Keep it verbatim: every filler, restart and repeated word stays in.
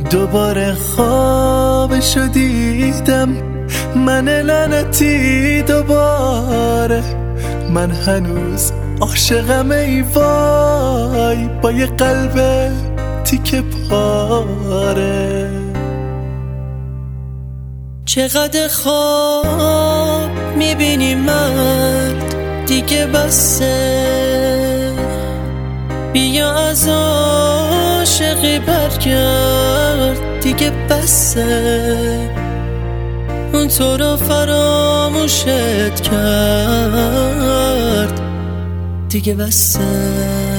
دوباره خوابشو دیدم، من لعنتی دوباره. من هنوز عاشقم ای وای، با یه قلب تیکه پاره. چقدر خواب میبینی مرد، دیگه بسه. بیا از عاشقی برگرد، دیگه بسه. اون تو رو فراموشت کرد، دیگه بسه.